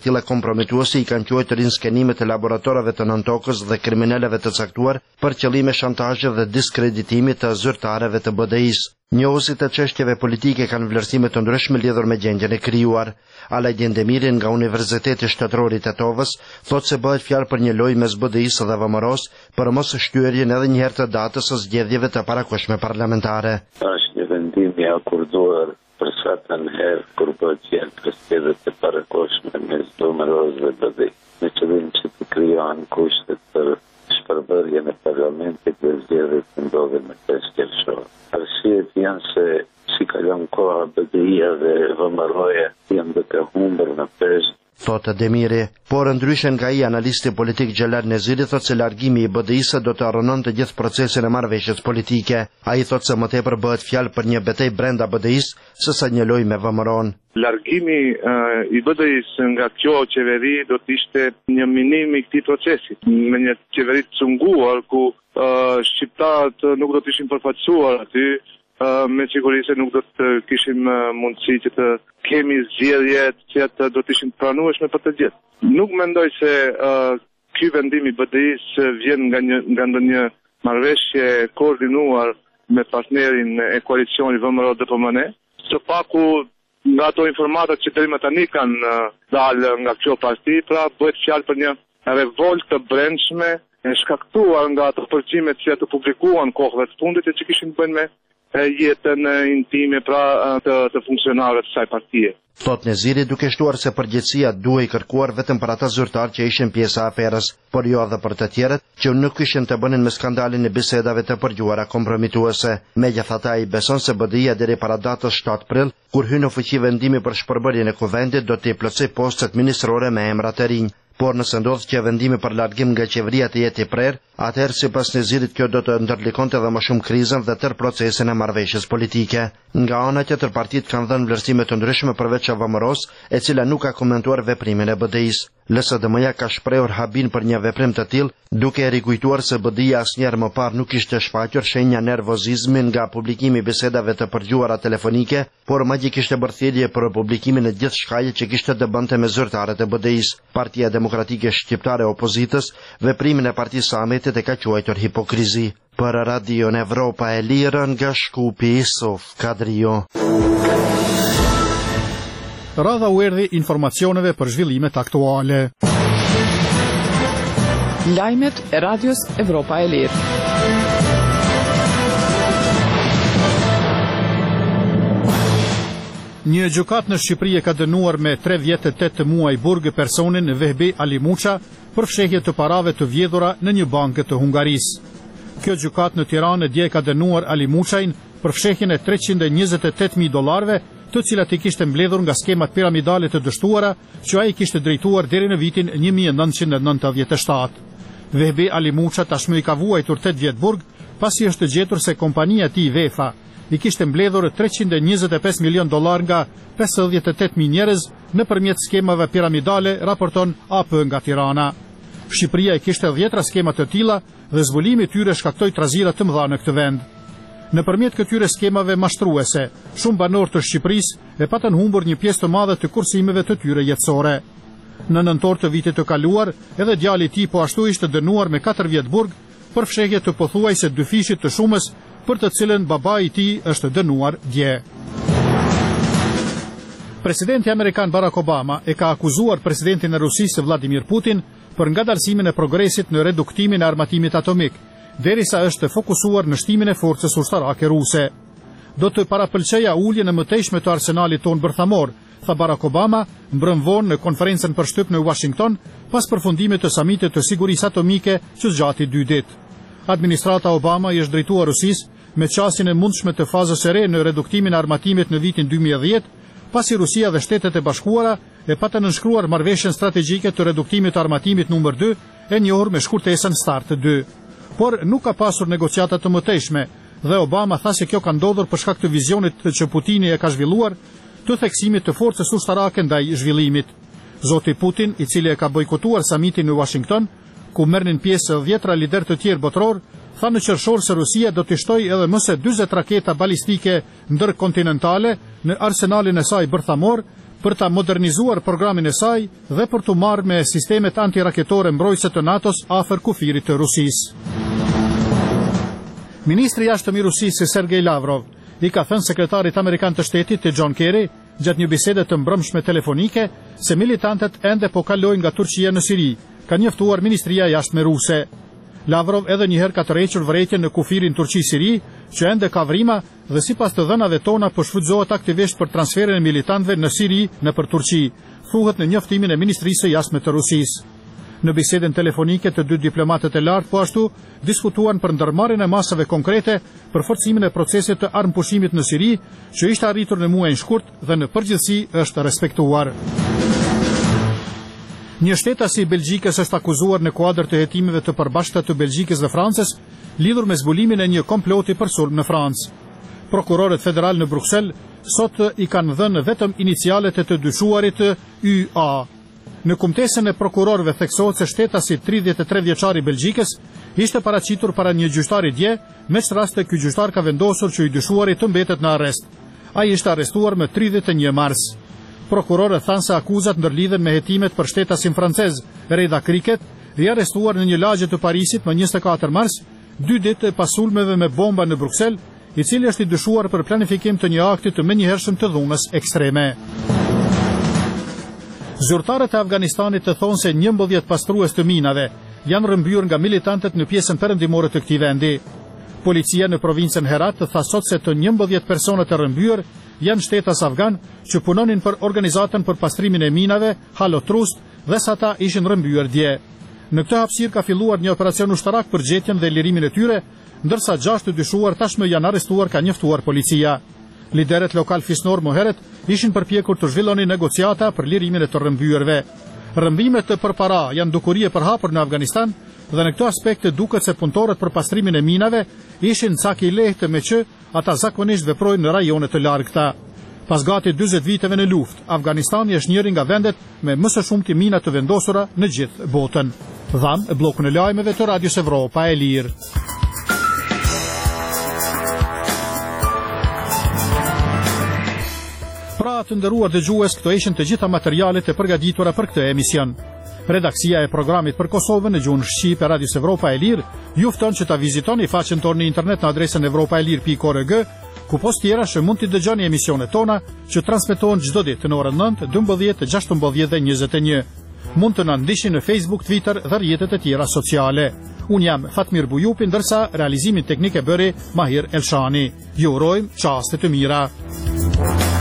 tilla kompromituese i kanë quajtur riskenimet e laboratoreve të Nëntokës dhe kriminaleve të caktuar për qëllime shantazhi dhe diskreditimi të zyrtarëve të BDI-s. Njohësit e çështjeve politike kanë vlerësime të ndryshme lidhur me gjendjen e krijuar. Alajdin Demiri nga Universiteti Shtetëror i Tetovës thotë se bëhet fjalë për një lojë mes BDI-s dhe VMRO-s për mos shtyerjen edhe një herë të datës së zgjedhjeve të parakohshme parlamentare. Është një vendim i akorduar për satën herë kur bëhet fjalë për zgjedhjet e parakohshme mes VMRO-s dhe BDI-s, me qëllim që të krijohen kushtet për shpërbërjen e parlamentit dhe zgjedhjet që ndodhin më 5 qershor. Arsyet janë se si kalon koha BDI-ja dhe VMRO-ja janë duke humbur në peshë. Thotë Demiri, por ndryshe nga ai analisti politik Xhelal Neziri thotë se largimi i BDI-s do të arrënonte gjithë procesin e marrëveshjes politike. Ai thotë se më tepër bëhet fjalë për një betejë brenda BDI-s sesa një lojë me VMRO-n. Largimi i BDI-s nga kjo qeveri do të ishte një minim i këtij procesi. Me një qeveri të cunguar ku shqiptarët nuk do të ishin përfaqësuar aty, me siguri se nuk do të kishim mundësi që të kemi zgjedhje që do të ishin pranueshme për të gjithë. Nuk mendoj se ky vendim i BDI-s vjen nga ndonjë marrëveshje koordinuar me partnerin e koalicionit VMRO-DPMN. Së paku nga ato informatat që deri më tani kanë dalë nga kjo parti, pra bëhet fjalë për një revoltë të brendshme e shkaktuar nga ato përgjimet që të publikuan kohëve të fundit e që kishin bënë me jetën intime pra të funksionarëve të saj partie. Thot Neziri duke shtuar se përgjegjësia duhej kërkuar vetëm për ata zyrtarë që ishin pjesë e aferës, por jo edhe për të tjerët që nuk kishin të bënin me skandalin e bisedave të përgjuara kompromituese. Megjithatë ai beson se BDI-ja deri para datës 7 prill, kur hyn në fuqi vendimi për shpërbërjen e kuvendit, do të plotësoj postet ministrore me emra të rinj. Por nëse ndodh që vendimi për largim nga qeveria të jetë i prerë, atëherë sipas Nezirit kjo do të ndërlikonte edhe më shumë krizën dhe tërë procesin e marrëveshjes politike. Nga ana tjetër partitë kanë dhënë vlerësime të ndryshme përveç VMRO-s, e cila nuk ka komentuar veprimin e BDI-s. LSDM-ja ka shprehur habin për një veprim të tillë, duke rikujtuar se BDI-ja asnjëherë më parë nuk ishte shfaqur shenja nervozizmi nga publikimi i bisedave të përgjuara telefonike, por madje kishte bërë thirrje për publikimin e gjithë shkaqeve që kishte të bënte me zyrtarët e BDI-s. Partia Demokratike Shqiptare e Opozitës veprimin e Partisë së Ahmetit e ka quajtur hipokrizi. Për Radion Evropa e Lirë nga Shkupi, Isuf Kadrio. Radha u erdhi informacioneve për zhvillimet aktuale. Lajmet e Radios Evropa e Lirë. Një gjykat në Shqipëri e ka dënuar me 3 vjet e 8 muaj burg personin Vehbi Ali Muça për fshehje të parave të vjedhura në një bankë të Hungarisë. Kjo gjykat në Tiranë dje ka dënuar Ali Muçajin për fshehjen e $328.000, të cilat i kishte mbledhur nga skemat piramidale të dështuara që ai kishte drejtuar deri në vitin 1997. Vehbi Ali Muça tashmë i ka vuajtur 8 vjet burg pasi është gjetur se kompania e tij Vefa i kishte mbledhur $325 milion nga 58.000 njerëz nëpërmjet skemave piramidale, raporton AP nga Tirana. Shqipëria e kishte 10 skema të tilla dhe zbulimi i tyre shkaktoi trazira të mëdha në këtë vend. Nëpërmjet këtyre skemave mashtruese, shumë banorë të Shqipërisë e patën humbur një pjesë të madhe të kursimeve të tyre jetësore. Në nëntor të vitit të kaluar, edhe djali i tij po ashtu ishte dënuar me 4 vjet burg për fshehje të pothuajse dyfishit të shumës, për të cilën babai i tij është dënuar dje. Presidenti amerikan Barack Obama e ka akuzuar presidentin e Rusisë Vladimir Putin për ngadalësimin e progresit në reduktimin e armatimit atomik, derisa është fokusuar në shtimin e forcës ushtarake ruse. Do të parapëlqeja uljen e mëtejshme të arsenalit ton bërthamor, tha Barack Obama mbrëm vonë në konferencën për shtyp në Washington pas përfundimit të samitit të sigurisë atomike që zgjati 2 ditë. Administrata Obama i është drejtuar Rusisë me qasjen e mundshme të fazës së re në reduktimin e armatimit në vitin 2010, pasi Rusia dhe Shtetet e Bashkuara e patën nënshkruar marrëveshjen strategjike të reduktimit të armatimit numër 2, e njohur me shkurtesën START 2. Por nuk ka pasur negociata të mëtejshme dhe Obama tha se kjo ka ndodhur për shkak të vizionit që Putini e ka zhvilluar të theksimit të forcës ushtarake ndaj zhvillimit. Zoti Putin, i cili e ka bojkotuar samitin në Washington, ku merrnin pjesë 10 lider të tjerë botror, tha në qershor se Rusia do të shtojë edhe më se 40 raketa balistike ndërkontinentale në arsenalin e saj bërthamor, për ta modernizuar programin e saj dhe për të marrë me sistemet antiraketore mbrojtëse të NATO-s afër kufirit të Rusisë. Ministri i jashtëm i Rusisë Sergej Lavrov i ka thënë sekretarit amerikan të shtetit John Kerry gjatë një bisede të mbrëmshme telefonike se militantët ende po kalojnë nga Turqia në Siri, ka njoftuar Ministria e Jashtme ruse. Lavrov edhe njëherë ka tërhequr vërejtjen në kufirin Turqi-Siri, që ende ka vrima dhe sipas të dhënave tona po shfrytëzohet aktivisht për transferin e militantëve në Siri nëpër Turqi, thuhet në njoftimin e Ministrisë së Jashtme të Rusisë. Në bisedën telefonike të dy diplomatët e lartë po ashtu diskutuan për ndërmarrjen e masave konkrete për forcimin e procesit të armëpushimit në Siri, që ishte arritur në muajin shkurt dhe në përgjithësi është respektuar. Një shtetasi i Belgjikës është akuzuar në kuadër të hetimeve të përbashkëta të Belgjikës dhe Francës, lidhur me zbulimin e një komploti për sulm në Francë. Prokurorët federal në Bruksel sot i kanë dhënë vetëm inicialet e të dyshuarit YA. Në kumtesën e prokurorëve theksohet se shtetasi 33 vjeçar i Belgjikës ishte paraqitur para një gjyqtari dje, me çraste ky gjyqtar ka vendosur që i dyshuari të mbetet në arrest. Ai ishte arrestuar më 31 mars. Prokurorët thanë se akuzat ndërlidhen me hetimet për shtetasin francez Reda Cricket, i arrestuar në një lagje të Parisit më 24 mars, 2 ditë pas sulmeve me bomba në Bruksel, i cili është i dyshuar për planifikim të një akti të menjëhershëm të dhunës ekstreme. Zyrtarët e Afganistanit të thonë se 11 pastrues të minave janë rrëmbyer nga militantët në pjesën perëndimore të këtij vendi. Policia në provincën Herat tha sot se të 11 personat e rrëmbyer janë shtetas afgan që punonin për organizatën për pastrimin e minave Halo Trust dhe sa ata ishin rrëmbyer dje. Në këtë hapësirë ka filluar një operacion ushtarak për gjetjen dhe lirimin e tyre, ndërsa 6 të dyshuar tashmë janë arrestuar, ka njoftuar policia. Liderët lokal fisnor më herët ishin përpjekur të zhvillonin negociata për lirimin e të rrëmbyerve. Rrëmbimet të përpara janë dukuri e përhapur në Afganistan dhe në këtë aspekt duket se punëtorët për pastrimin e minave ishin cak i lehtë me që ata zakonisht veprojnë në rajone të largëta. Pas gati 40 viteve në luftë, Afganistani është njëri nga vendet me më së shumti mina të vendosura në gjithë botën. Dham e bllokun e lajmeve të Radios Evropa e Lirë. Pra të nderuar dëgjues, këto ishin të gjitha materialet e përgatitura për këtë emision. Redaksia e programit për Kosovën në gjuhën shqipe Radios Evropa e Lirë ju fton që ta vizitoni faqen tonë në internet në adresën evropaelir.org, ku post tjera që mund t'i dëgjoni emisionet tona që transmetohen çdo ditë në orën 9, 12, 16 dhe 21. Mund të na ndiqni në Facebook, Twitter dhe rrjetet e tjera sociale. Unë jam Fatmir Bujupi, ndërsa realizimin teknik e bëri Mahir Elshani. Ju urojmë çaste të mira.